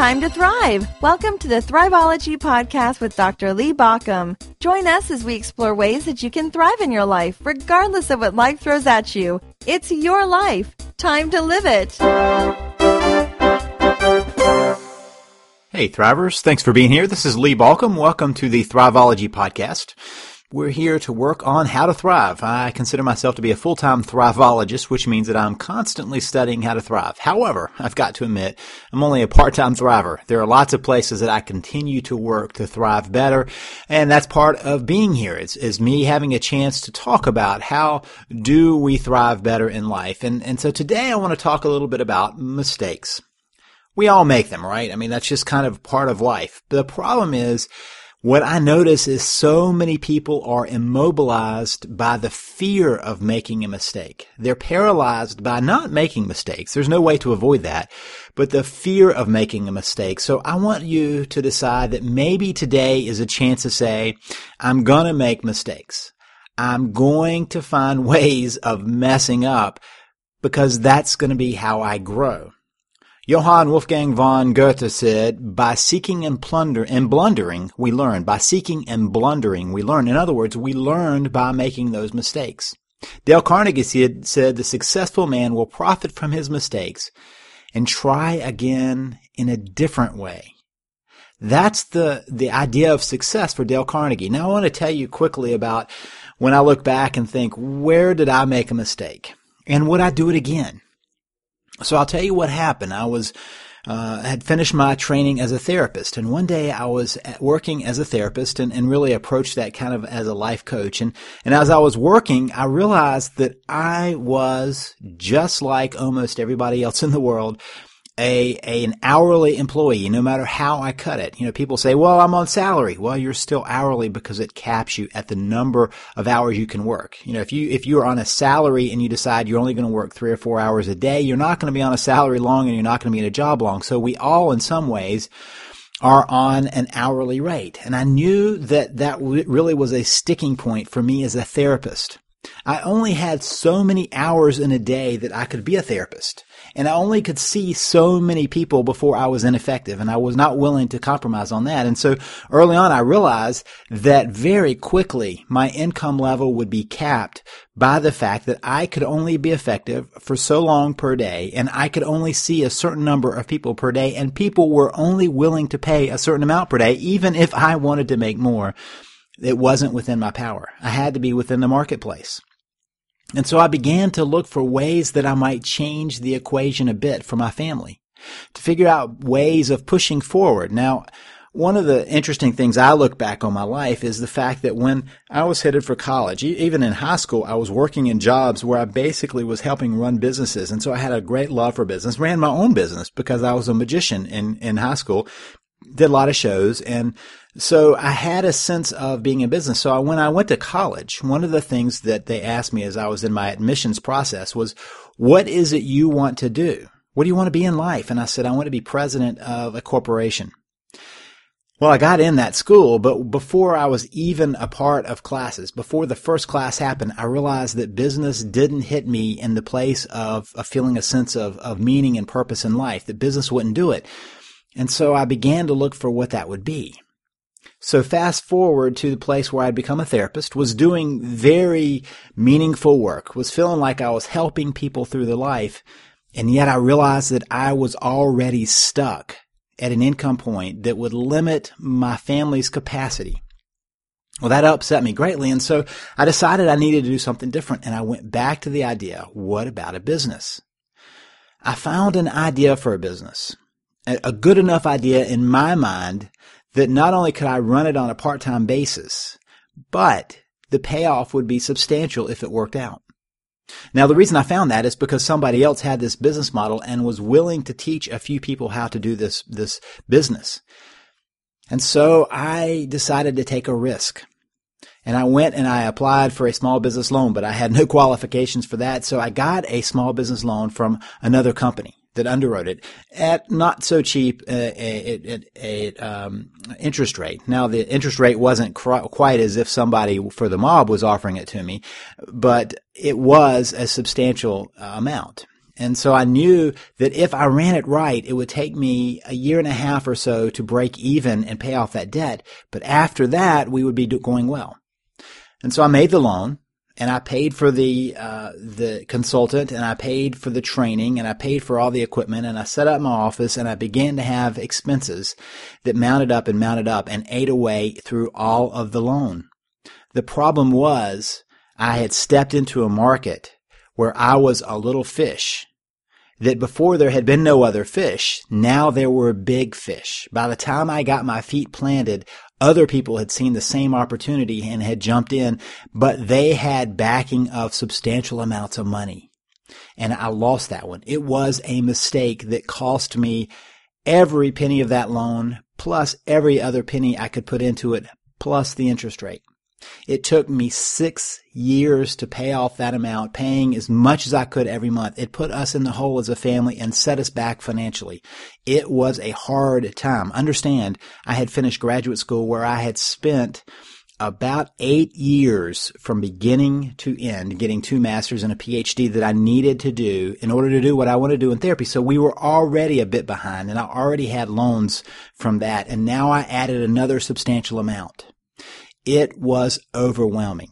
time to thrive. Welcome to the Thriveology Podcast with Dr. Lee Baucom. Join us as we explore ways that you can thrive in your life, regardless of what life throws at you. It's your life. Time to live it. Hey, Thrivers. Thanks for being here. This is Lee Baucom. Welcome to the Thriveology Podcast. We're here to work on how to thrive. I consider myself to be a full-time thrivologist, which means that I'm constantly studying how to thrive. However, I've got to admit, I'm only a part-time thriver. There are lots of places that I continue to work to thrive better, and that's part of being here. It's me having a chance to talk about how do we thrive better in life. And so today I want to talk a little bit about mistakes. We all make them, right? I mean, that's just kind of part of life. The problem is, what I notice is so many people are immobilized by the fear of making a mistake. They're paralyzed by not making mistakes. There's no way to avoid that, but the fear of making a mistake. So I want you to decide that maybe today is a chance to say, I'm going to make mistakes. I'm going to find ways of messing up because that's going to be how I grow. Johann Wolfgang von Goethe said, by seeking and blundering, we learn. By seeking and blundering, we learn. In other words, we learned by making those mistakes. Dale Carnegie said, the successful man will profit from his mistakes and try again in a different way. That's the idea of success for Dale Carnegie. Now I want to tell you quickly about when I look back and think, where did I make a mistake? And would I do it again? So I'll tell you what happened. I had finished my training as a therapist, and one day I was working as a therapist and really approached that kind of as a life coach. And as I was working, I realized that I was just like almost everybody else in the world, an hourly employee, no matter how I cut it. You know, people say, well, I'm on salary. Well, you're still hourly because it caps you at the number of hours you can work. You know, if you're on a salary and you decide you're only going to work 3 or 4 hours a day, you're not going to be on a salary long and you're not going to be in a job long. So we all, in some ways, are on an hourly rate. And I knew that really was a sticking point for me as a therapist. I only had so many hours in a day that I could be a therapist. And I only could see so many people before I was ineffective, and I was not willing to compromise on that. And so early on, I realized that very quickly my income level would be capped by the fact that I could only be effective for so long per day, and I could only see a certain number of people per day, and people were only willing to pay a certain amount per day, even if I wanted to make more. It wasn't within my power. I had to be within the marketplace. And so I began to look for ways that I might change the equation a bit for my family, to figure out ways of pushing forward. Now, one of the interesting things I look back on my life is the fact that when I was headed for college, even in high school, I was working in jobs where I basically was helping run businesses. And so I had a great love for business, ran my own business because I was a magician in high school, did a lot of shows, and so I had a sense of being in business. So when I went to college, one of the things that they asked me as I was in my admissions process was, what is it you want to do? What do you want to be in life? And I said, I want to be president of a corporation. Well, I got in that school, but before I was even a part of classes, before the first class happened, I realized that business didn't hit me in the place of feeling a sense of meaning and purpose in life, that business wouldn't do it. And so I began to look for what that would be. So fast forward to the place where I'd become a therapist, was doing very meaningful work, was feeling like I was helping people through their life, and yet I realized that I was already stuck at an income point that would limit my family's capacity. Well, that upset me greatly, and so I decided I needed to do something different, and I went back to the idea, what about a business? I found an idea for a business, a good enough idea in my mind that not only could I run it on a part-time basis, but the payoff would be substantial if it worked out. Now, the reason I found that is because somebody else had this business model and was willing to teach a few people how to do this business. And so I decided to take a risk. And I went and I applied for a small business loan, but I had no qualifications for that. So I got a small business loan from another company that underwrote it at not so cheap interest rate. Now, the interest rate wasn't quite as if somebody for the mob was offering it to me, but it was a substantial amount. And so I knew that if I ran it right, it would take me a year and a half or so to break even and pay off that debt. But after that, we would be going well. And so I made the loan, and I paid for the consultant, and I paid for the training, and I paid for all the equipment, and I set up my office, and I began to have expenses that mounted up and ate away through all of the loan. The problem was I had stepped into a market where I was a little fish, that before there had been no other fish, now there were big fish. By the time I got my feet planted, other people had seen the same opportunity and had jumped in, but they had backing of substantial amounts of money. And I lost that one. It was a mistake that cost me every penny of that loan, plus every other penny I could put into it, plus the interest rate. It took me 6 years to pay off that amount, paying as much as I could every month. It put us in the hole as a family and set us back financially. It was a hard time. Understand, I had finished graduate school where I had spent about 8 years from beginning to end, getting 2 masters and a PhD that I needed to do in order to do what I want to do in therapy. So we were already a bit behind, and I already had loans from that. And now I added another substantial amount. It was overwhelming.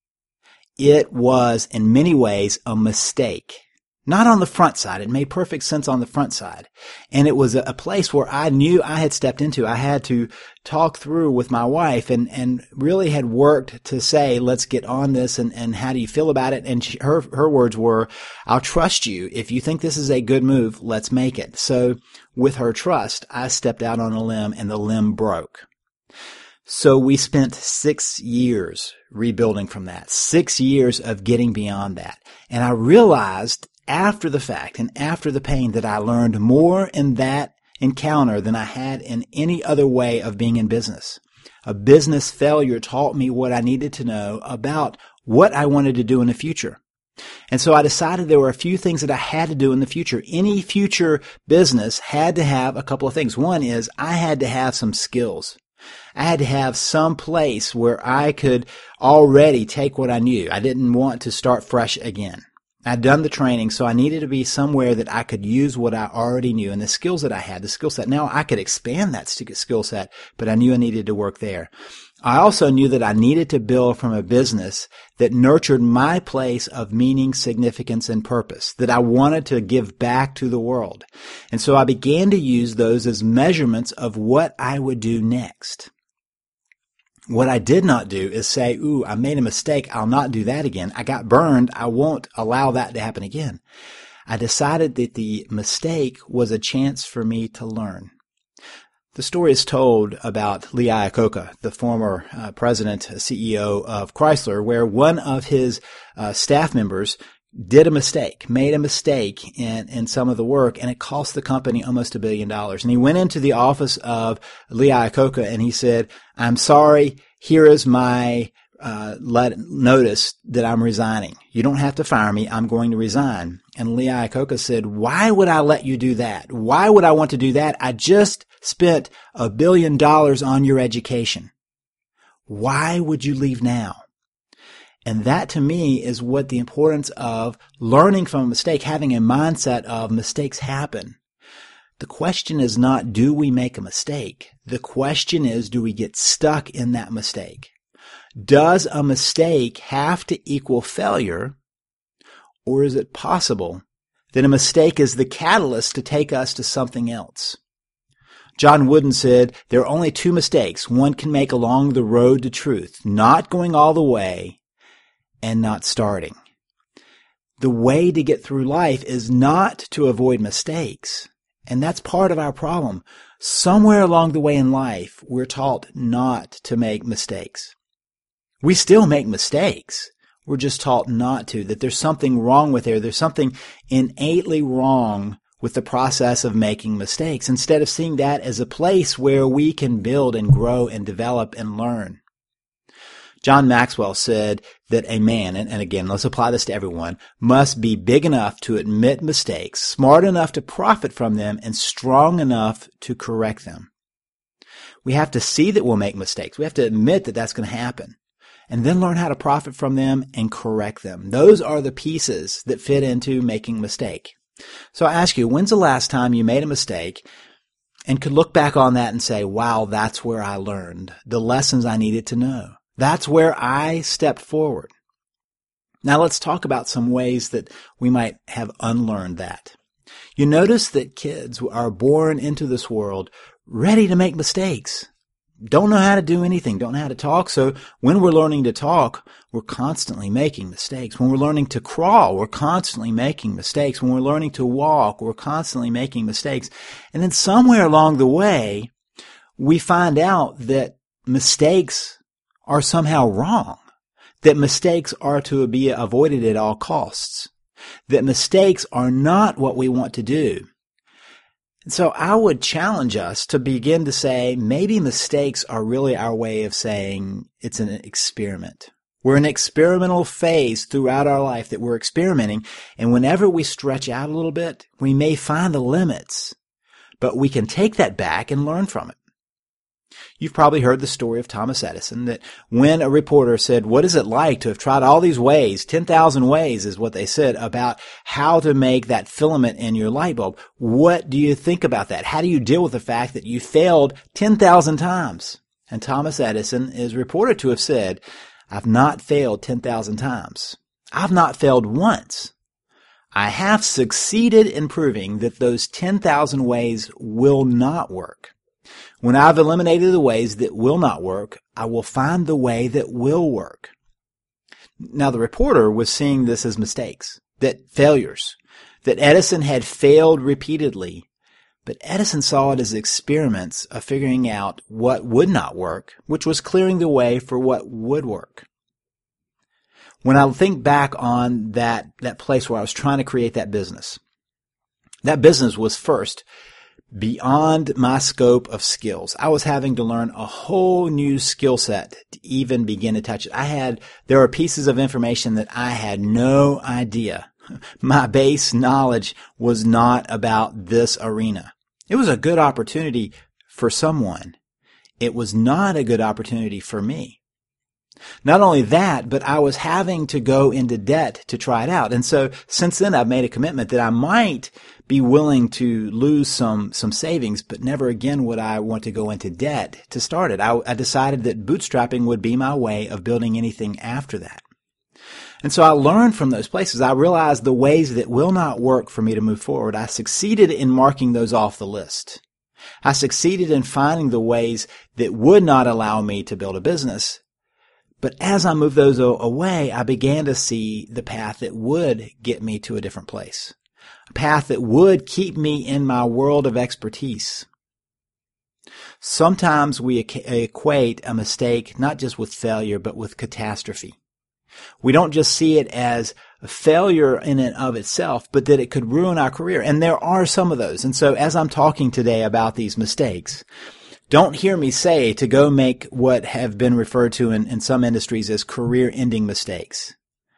It was, in many ways, a mistake. Not on the front side. It made perfect sense on the front side. And it was a place where I knew I had stepped into. I had to talk through with my wife and really had worked to say, let's get on this, and how do you feel about it? And her words were, I'll trust you. If you think this is a good move, let's make it. So with her trust, I stepped out on a limb, and the limb broke. So we spent 6 years rebuilding from that, 6 years of getting beyond that. And I realized after the fact and after the pain that I learned more in that encounter than I had in any other way of being in business. A business failure taught me what I needed to know about what I wanted to do in the future. And so I decided there were a few things that I had to do in the future. Any future business had to have a couple of things. One is I had to have some skills. I had to have some place where I could already take what I knew. I didn't want to start fresh again. I'd done the training, so I needed to be somewhere that I could use what I already knew and the skills that I had, the skill set. Now I could expand that skill set, but I knew I needed to work there. I also knew that I needed to build from a business that nurtured my place of meaning, significance, and purpose, that I wanted to give back to the world. And so I began to use those as measurements of what I would do next. What I did not do is say, ooh, I made a mistake. I'll not do that again. I got burned. I won't allow that to happen again. I decided that the mistake was a chance for me to learn. The story is told about Lee Iacocca, the former president, CEO of Chrysler, where one of his staff members made a mistake in some of the work, and it cost the company almost $1 billion. And he went into the office of Lee Iacocca and he said, I'm sorry, here is my notice that I'm resigning. You don't have to fire me. I'm going to resign. And Lee Iacocca said, why would I let you do that? Why would I want to do that? I just spent $1 billion on your education. Why would you leave now? And that to me is what the importance of learning from a mistake, having a mindset of mistakes happen. The question is not, do we make a mistake? The question is, do we get stuck in that mistake? Does a mistake have to equal failure, or is it possible that a mistake is the catalyst to take us to something else? John Wooden said, there are only 2 mistakes one can make along the road to truth, not going all the way and not starting. The way to get through life is not to avoid mistakes, and that's part of our problem. Somewhere along the way in life, we're taught not to make mistakes. We still make mistakes. We're just taught not to, that there's something wrong with there. There's something innately wrong with the process of making mistakes, instead of seeing that as a place where we can build and grow and develop and learn. John Maxwell said that a man, and again, let's apply this to everyone, must be big enough to admit mistakes, smart enough to profit from them, and strong enough to correct them. We have to see that we'll make mistakes. We have to admit that that's going to happen, and then learn how to profit from them and correct them. Those are the pieces that fit into making a mistake. So I ask you, when's the last time you made a mistake and could look back on that and say, wow, that's where I learned the lessons I needed to know. That's where I stepped forward. Now let's talk about some ways that we might have unlearned that. You notice that kids are born into this world ready to make mistakes. Don't know how to do anything, don't know how to talk. So when we're learning to talk, we're constantly making mistakes. When we're learning to crawl, we're constantly making mistakes. When we're learning to walk, we're constantly making mistakes. And then somewhere along the way, we find out that mistakes are somehow wrong, that mistakes are to be avoided at all costs, that mistakes are not what we want to do. So I would challenge us to begin to say maybe mistakes are really our way of saying it's an experiment. We're in an experimental phase throughout our life that we're experimenting, and whenever we stretch out a little bit, we may find the limits, but we can take that back and learn from it. You've probably heard the story of Thomas Edison, that when a reporter said, what is it like to have tried all these ways, 10,000 ways is what they said, about how to make that filament in your light bulb. What do you think about that? How do you deal with the fact that you failed 10,000 times? And Thomas Edison is reported to have said, I've not failed 10,000 times. I've not failed once. I have succeeded in proving that those 10,000 ways will not work. When I've eliminated the ways that will not work, I will find the way that will work. Now, the reporter was seeing this as mistakes, that failures, that Edison had failed repeatedly, but Edison saw it as experiments of figuring out what would not work, which was clearing the way for what would work. When I think back on that place where I was trying to create that business was first beyond my scope of skills. I was having to learn a whole new skill set to even begin to touch it. There were pieces of information that I had no idea. My base knowledge was not about this arena. It was a good opportunity for someone. It was not a good opportunity for me. Not only that, but I was having to go into debt to try it out. And so since then, I've made a commitment that I might be willing to lose some savings, but never again would I want to go into debt to start it. I decided that bootstrapping would be my way of building anything after that. And so I learned from those places. I realized the ways that will not work for me to move forward. I succeeded in marking those off the list. I succeeded in finding the ways that would not allow me to build a business. But as I moved those away, I began to see the path that would get me to a different place, a path that would keep me in my world of expertise. Sometimes we equate a mistake not just with failure, but with catastrophe. We don't just see it as a failure in and of itself, but that it could ruin our career. And there are some of those. And so as I'm talking today about these mistakes, don't hear me say to go make what have been referred to in some industries as career-ending mistakes.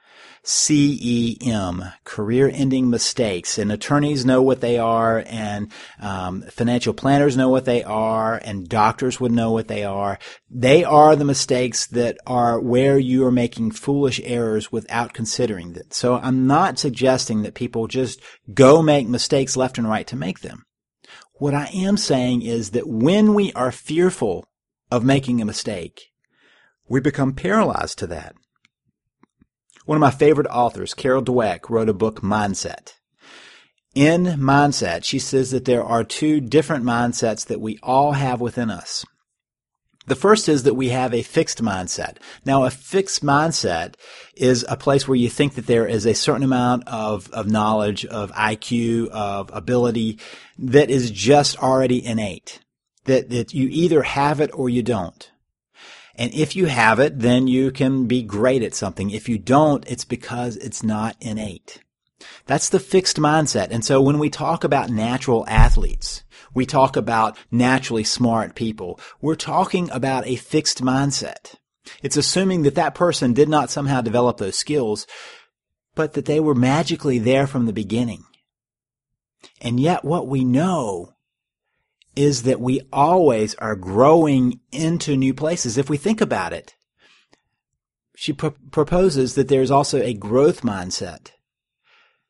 CEM, career-ending mistakes. And attorneys know what they are, and financial planners know what they are, and doctors would know what they are. They are the mistakes that are where you are making foolish errors without considering it. So I'm not suggesting that people just go make mistakes left and right to make them. What I am saying is that when we are fearful of making a mistake, we become paralyzed to that. One of my favorite authors, Carol Dweck, wrote a book, Mindset. In Mindset, she says that there are two different mindsets that we all have within us. The first is that we have a fixed mindset. Now, a fixed mindset is a place where you think that there is a certain amount of knowledge, of IQ, of ability that is just already innate. That you either have it or you don't. And if you have it, then you can be great at something. If you don't, it's because it's not innate. That's the fixed mindset. And so when we talk about natural athletes, we talk about naturally smart people, we're talking about a fixed mindset. It's assuming that that person did not somehow develop those skills, but that they were magically there from the beginning. And yet what we know is that we always are growing into new places. If we think about it, she proposes that there's also a growth mindset.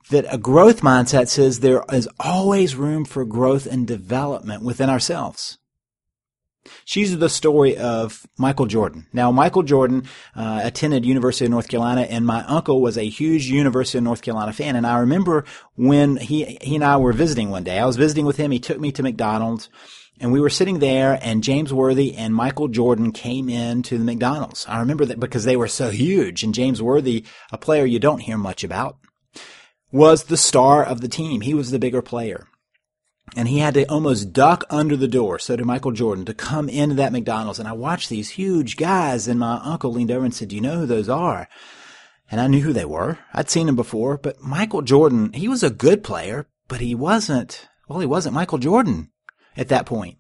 that a growth mindset says there is always room for growth and development within ourselves. She's the story of Michael Jordan. Now, Michael Jordan attended University of North Carolina, and my uncle was a huge University of North Carolina fan. And I remember when he and I were visiting one day. I was visiting with him. He took me to McDonald's, and we were sitting there, and James Worthy and Michael Jordan came into the McDonald's. I remember that because they were so huge, and James Worthy, a player you don't hear much about, was the star of the team. He was the bigger player. And he had to almost duck under the door, so did Michael Jordan, to come into that McDonald's. And I watched these huge guys, and my uncle leaned over and said, "Do you know who those are?" And I knew who they were. I'd seen them before. But Michael Jordan, he was a good player, but he wasn't Michael Jordan at that point.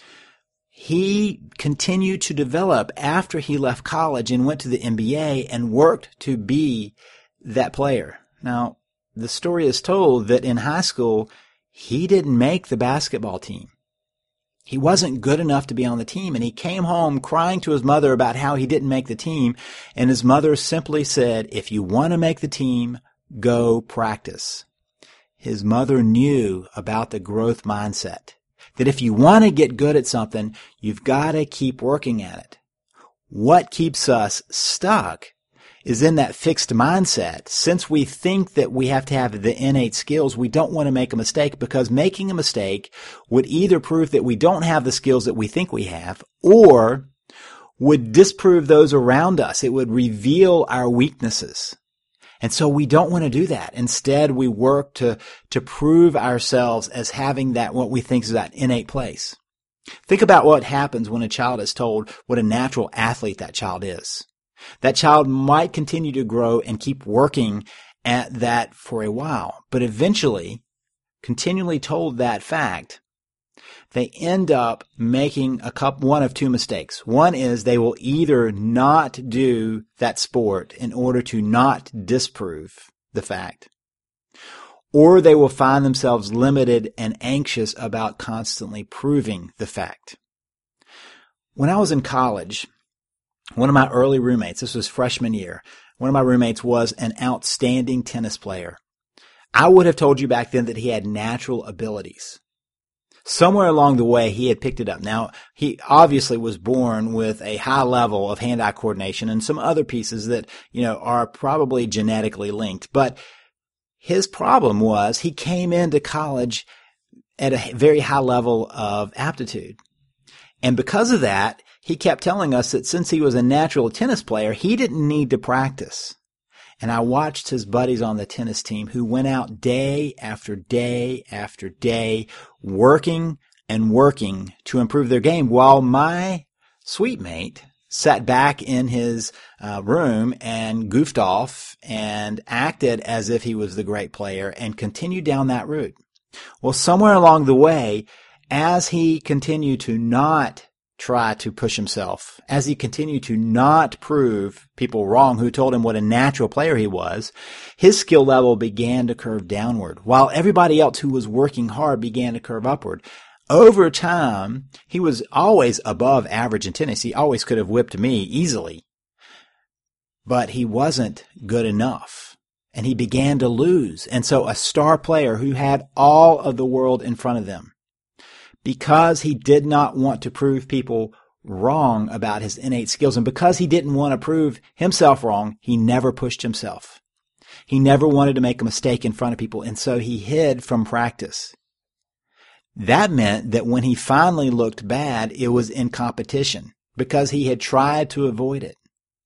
He continued to develop after he left college and went to the NBA and worked to be that player. Now, the story is told that in high school, he didn't make the basketball team. He wasn't good enough to be on the team, and he came home crying to his mother about how he didn't make the team, and his mother simply said, "If you want to make the team, go practice." His mother knew about the growth mindset, that if you want to get good at something, you've got to keep working at it. What keeps us stuck is in that fixed mindset. Since we think that we have to have the innate skills, we don't want to make a mistake, because making a mistake would either prove that we don't have the skills that we think we have, or would disprove those around us. It would reveal our weaknesses. And so we don't want to do that. Instead, we work to prove ourselves as having that, what we think is that innate place. Think about what happens when a child is told what a natural athlete that child is. That child might continue to grow and keep working at that for a while, but eventually, continually told that fact, they end up making one of two mistakes. One is they will either not do that sport in order to not disprove the fact, or they will find themselves limited and anxious about constantly proving the fact. When I was in college, one of my early roommates, this was freshman year, one of my roommates was an outstanding tennis player. I would have told you back then that he had natural abilities. Somewhere along the way, he had picked it up. Now, he obviously was born with a high level of hand-eye coordination and some other pieces that, are probably genetically linked. But his problem was he came into college at a very high level of aptitude. And because of that, he kept telling us that since he was a natural tennis player, he didn't need to practice. And I watched his buddies on the tennis team who went out day after day after day, working and working to improve their game, while my sweet mate sat back in his room and goofed off and acted as if he was the great player and continued down that route. Well, somewhere along the way, as he continued to not try to push himself, as he continued to not prove people wrong who told him what a natural player he was, his skill level began to curve downward, while everybody else who was working hard began to curve upward. Over time, he was always above average in tennis. He always could have whipped me easily, but he wasn't good enough, and he began to lose. And so a star player who had all of the world in front of them, because he did not want to prove people wrong about his innate skills, and because he didn't want to prove himself wrong, he never pushed himself. He never wanted to make a mistake in front of people, and so he hid from practice. That meant that when he finally looked bad, it was in competition, because he had tried to avoid it.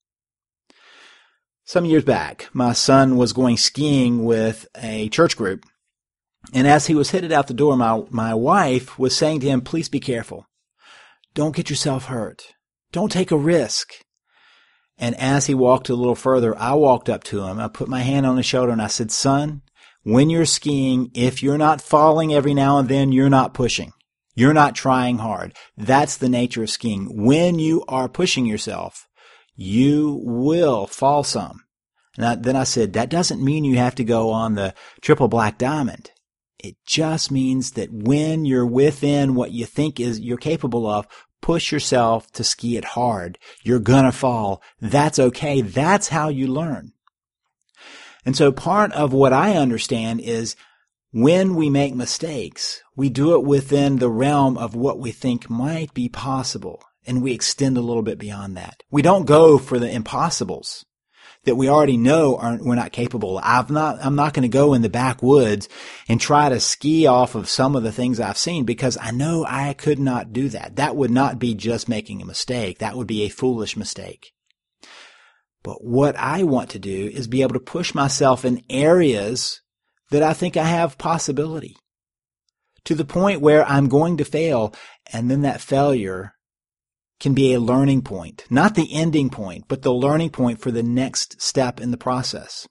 Some years back, my son was going skiing with a church group. And as he was headed out the door, my wife was saying to him, "Please be careful. Don't get yourself hurt. Don't take a risk." And as he walked a little further, I walked up to him. I put my hand on his shoulder and I said, "Son, when you're skiing, if you're not falling every now and then, you're not pushing. You're not trying hard. That's the nature of skiing. When you are pushing yourself, you will fall some." And then I said, "That doesn't mean you have to go on the triple black diamond. It just means that when you're within what you think is you're capable of, push yourself to ski it hard. You're gonna fall. That's okay. That's how you learn." And so part of what I understand is when we make mistakes, we do it within the realm of what we think might be possible, and we extend a little bit beyond that. We don't go for the impossibles that we already know we're not capable. I'm not going to go in the backwoods and try to ski off of some of the things I've seen because I know I could not do that. That would not be just making a mistake. That would be a foolish mistake. But what I want to do is be able to push myself in areas that I think I have possibility to the point where I'm going to fail, and then that failure can be a learning point, not the ending point, but the learning point for the next step in the process.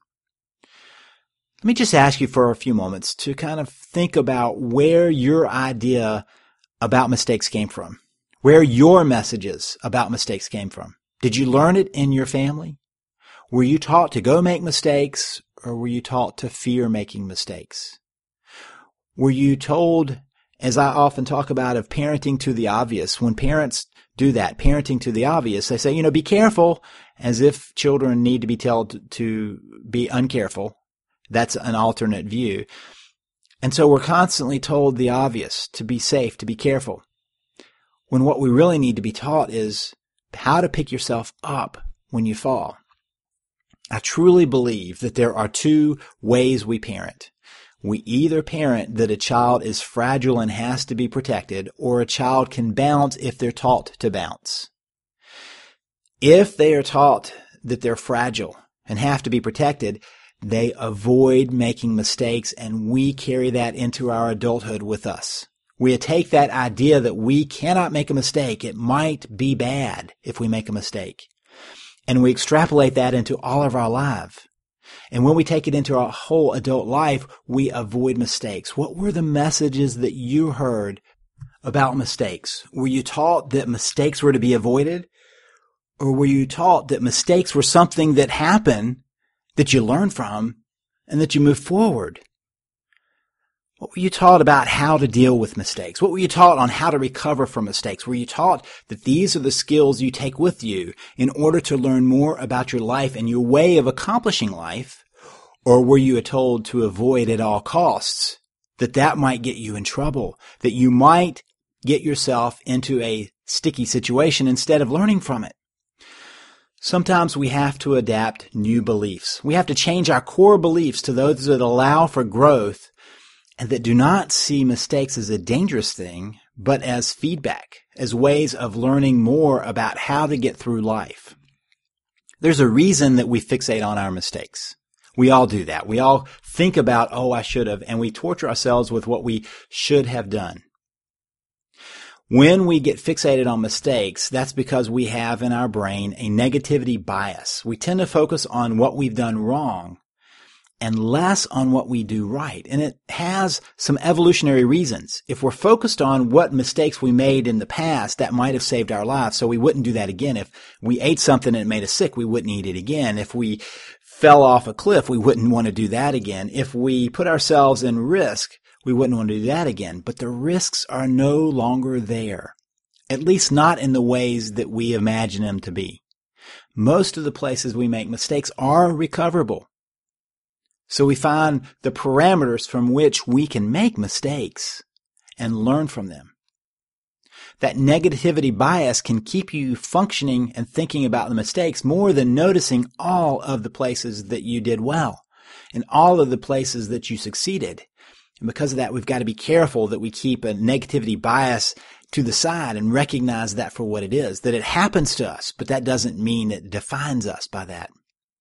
Let me just ask you for a few moments to kind of think about where your idea about mistakes came from, where your messages about mistakes came from. Did you learn it in your family? Were you taught to go make mistakes, or were you taught to fear making mistakes? Were you told, as I often talk about, of parenting to the obvious, when parents do that, parenting to the obvious, they say, be careful, as if children need to be told to be uncareful. That's an alternate view. And so we're constantly told the obvious, to be safe, to be careful, when what we really need to be taught is how to pick yourself up when you fall. I truly believe that there are two ways we parent. We either parent that a child is fragile and has to be protected, or a child can bounce if they're taught to bounce. If they are taught that they're fragile and have to be protected, they avoid making mistakes, and we carry that into our adulthood with us. We take that idea that we cannot make a mistake. It might be bad if we make a mistake. And we extrapolate that into all of our life. And when we take it into our whole adult life, we avoid mistakes. What were the messages that you heard about mistakes? Were you taught that mistakes were to be avoided? Or were you taught that mistakes were something that happened, that you learn from, and that you move forward? What were you taught about how to deal with mistakes? What were you taught on how to recover from mistakes? Were you taught that these are the skills you take with you in order to learn more about your life and your way of accomplishing life? Or were you told to avoid at all costs, that might get you in trouble, that you might get yourself into a sticky situation instead of learning from it? Sometimes we have to adapt new beliefs. We have to change our core beliefs to those that allow for growth and that do not see mistakes as a dangerous thing, but as feedback, as ways of learning more about how to get through life. There's a reason that we fixate on our mistakes. We all do that. We all think about, I should have, and we torture ourselves with what we should have done. When we get fixated on mistakes, that's because we have in our brain a negativity bias. We tend to focus on what we've done wrong and less on what we do right. And it has some evolutionary reasons. If we're focused on what mistakes we made in the past, that might have saved our lives, so we wouldn't do that again. If we ate something and it made us sick, we wouldn't eat it again. If we fell off a cliff, we wouldn't want to do that again. If we put ourselves in risk, we wouldn't want to do that again. But the risks are no longer there, at least not in the ways that we imagine them to be. Most of the places we make mistakes are recoverable. So we find the parameters from which we can make mistakes and learn from them. That negativity bias can keep you functioning and thinking about the mistakes more than noticing all of the places that you did well and all of the places that you succeeded. And because of that, we've got to be careful that we keep a negativity bias to the side and recognize that for what it is, that it happens to us, but that doesn't mean it defines us by that.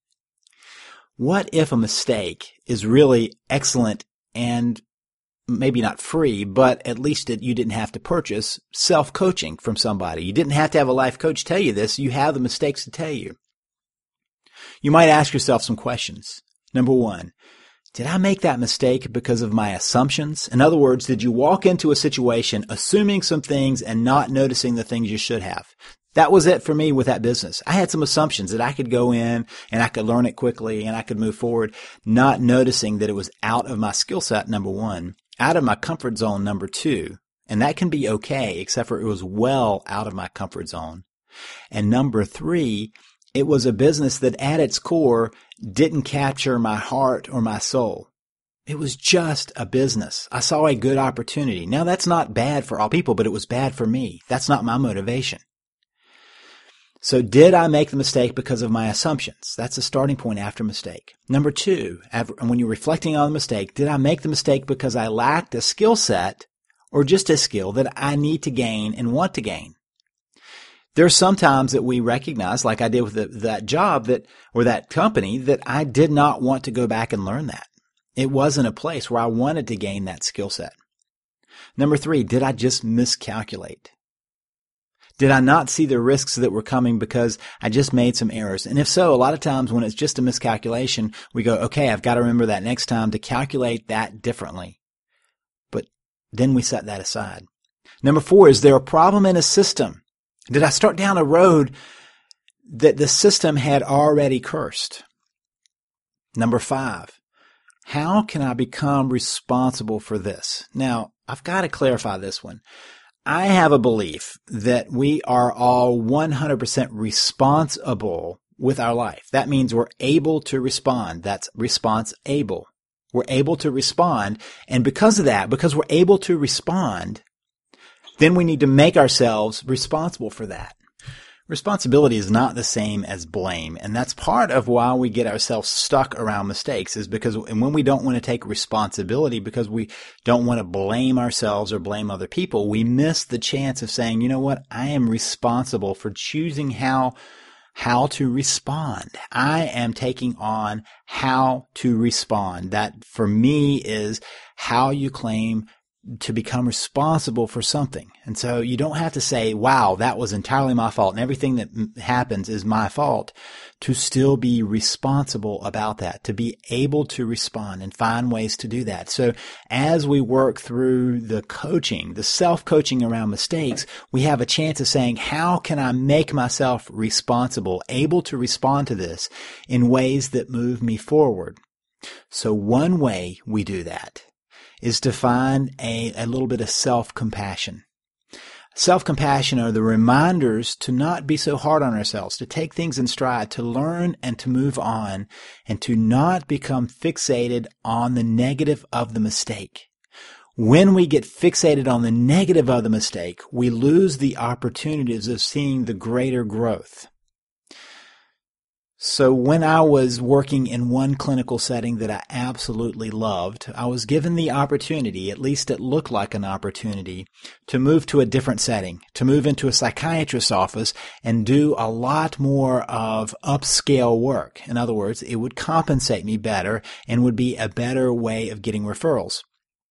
What if a mistake is really excellent and maybe not free, but at least you didn't have to purchase self-coaching from somebody? You didn't have to have a life coach tell you this. You have the mistakes to tell you. You might ask yourself some questions. Number one, did I make that mistake because of my assumptions? In other words, did you walk into a situation assuming some things and not noticing the things you should have? That was it for me with that business. I had some assumptions that I could go in and I could learn it quickly and I could move forward, not noticing that it was out of my skill set, number one, out of my comfort zone, number two, and that can be okay, except for it was well out of my comfort zone. And number three, It was a business that at its core didn't capture my heart or my soul. It was just a business. I saw a good opportunity. Now, that's not bad for all people, but it was bad for me. That's not my motivation. So did I make the mistake because of my assumptions? That's a starting point after mistake. Number two, when you're reflecting on the mistake, did I make the mistake because I lacked a skill set or just a skill that I need to gain and want to gain? There's some times that we recognize, like I did with that job or that company, that I did not want to go back and learn that. It wasn't a place where I wanted to gain that skill set. Number three, did I just miscalculate? Did I not see the risks that were coming because I just made some errors? And if so, a lot of times when it's just a miscalculation, we go, okay, I've got to remember that next time to calculate that differently. But then we set that aside. Number four, is there a problem in a system? Did I start down a road that the system had already cursed? Number five, how can I become responsible for this? Now, I've got to clarify this one. I have a belief that we are all 100% responsible with our life. That means we're able to respond. That's response-able. We're able to respond. And because of that, because we're able to respond, then we need to make ourselves responsible for that. Responsibility is not the same as blame, and that's part of why we get ourselves stuck around mistakes, is because when we don't want to take responsibility because we don't want to blame ourselves or blame other people, we miss the chance of saying, you know what, I am responsible for choosing how to respond. I am taking on how to respond. That for me is how you claim to become responsible for something. And so you don't have to say, wow, that was entirely my fault and everything that happens is my fault, to still be responsible about that, to be able to respond and find ways to do that. So as we work through the coaching, the self-coaching around mistakes, we have a chance of saying, how can I make myself responsible, able to respond to this in ways that move me forward? So one way we do that is to find a little bit of self-compassion. Self-compassion are the reminders to not be so hard on ourselves, to take things in stride, to learn and to move on, and to not become fixated on the negative of the mistake. When we get fixated on the negative of the mistake, we lose the opportunities of seeing the greater growth. So when I was working in one clinical setting that I absolutely loved, I was given the opportunity, at least it looked like an opportunity, to move to a different setting, to move into a psychiatrist's office and do a lot more of upscale work. In other words, it would compensate me better and would be a better way of getting referrals.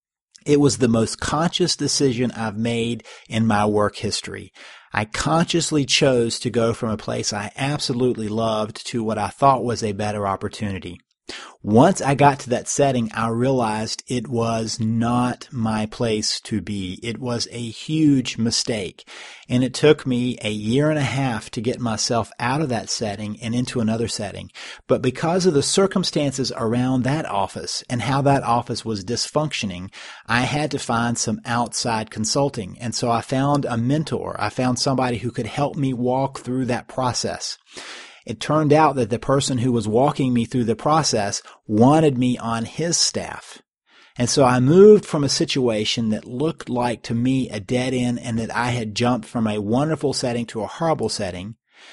It was the most conscious decision I've made in my work history. I consciously chose to go from a place I absolutely loved to what I thought was a better opportunity. Once I got to that setting, I realized it was not my place to be. It was a huge mistake. And it took me a year and a half to get myself out of that setting and into another setting. But because of the circumstances around that office and how that office was dysfunctioning, I had to find some outside consulting. And so I found a mentor. I found somebody who could help me walk through that process. It turned out that the person who was walking me through the process wanted me on his staff. And so I moved from a situation that looked like to me a dead end and that I had jumped from a wonderful setting to a horrible setting.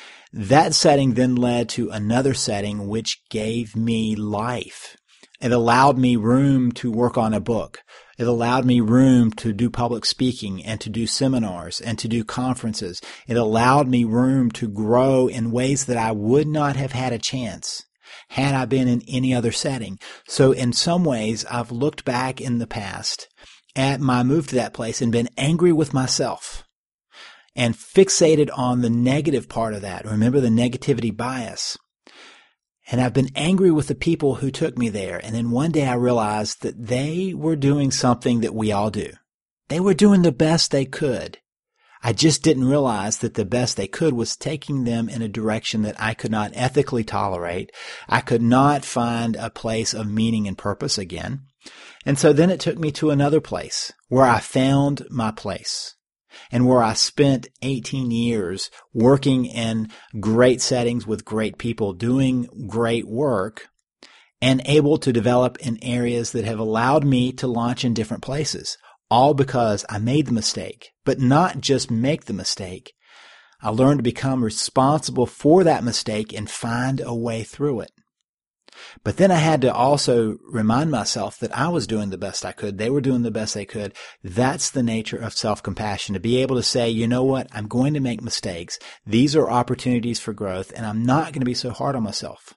That setting then led to another setting which gave me life. It allowed me room to work on a book. It allowed me room to do public speaking and to do seminars and to do conferences. It allowed me room to grow in ways that I would not have had a chance had I been in any other setting. So in some ways, I've looked back in the past at my move to that place and been angry with myself and fixated on the negative part of that. Remember the negativity bias. And I've been angry with the people who took me there. And then one day I realized that they were doing something that we all do. They were doing the best they could. I just didn't realize that the best they could was taking them in a direction that I could not ethically tolerate. I could not find a place of meaning and purpose again. And so then it took me to another place where I found my place. and where I spent 18 years working in great settings with great people, doing great work, and able to develop in areas that have allowed me to launch in different places, all because I made the mistake, but not just make the mistake. I learned to become responsible for that mistake and find a way through it. But then I had to also remind myself that I was doing the best I could. They were doing the best they could. That's the nature of self-compassion, to be able to say, you know what, I'm going to make mistakes. These are opportunities for growth, and I'm not going to be so hard on myself.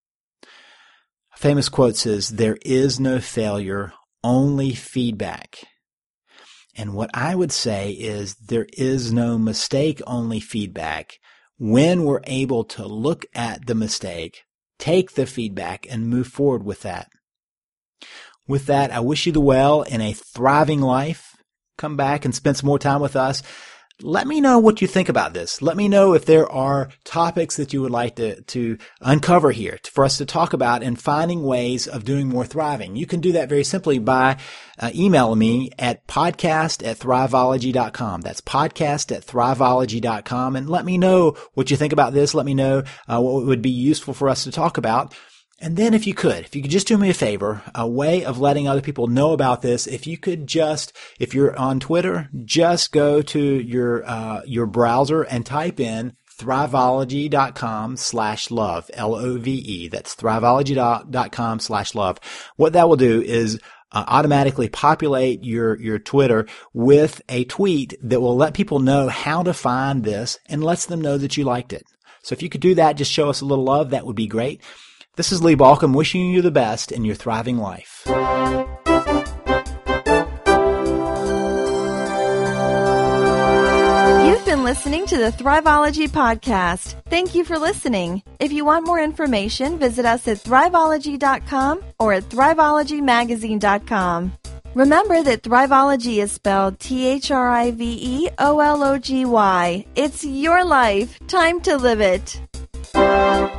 A famous quote says, there is no failure, only feedback. And what I would say is there is no mistake, only feedback. When we're able to look at the mistake, take the feedback, and move forward with that. With that, I wish you the well in a thriving life. Come back and spend some more time with us. Let me know what you think about this. Let me know if there are topics that you would like to uncover here for us to talk about and finding ways of doing more thriving. You can do that very simply by emailing me at podcast@thrivology.com. That's podcast@thrivology.com. And let me know what you think about this. Let me know what would be useful for us to talk about. And then if you could just do me a favor, a way of letting other people know about this, if you're on Twitter, just go to your browser and type in thrivology.com/love, Love. That's thrivology.com/love. What that will do is automatically populate your Twitter with a tweet that will let people know how to find this and lets them know that you liked it. So if you could do that, just show us a little love, that would be great. This is Lee Baucom wishing you the best in your thriving life. You've been listening to the Thriveology Podcast. Thank you for listening. If you want more information, visit us at Thriveology.com or at ThriveologyMagazine.com. Remember that Thriveology is spelled THRIVEOLOGY. It's your life. Time to live it.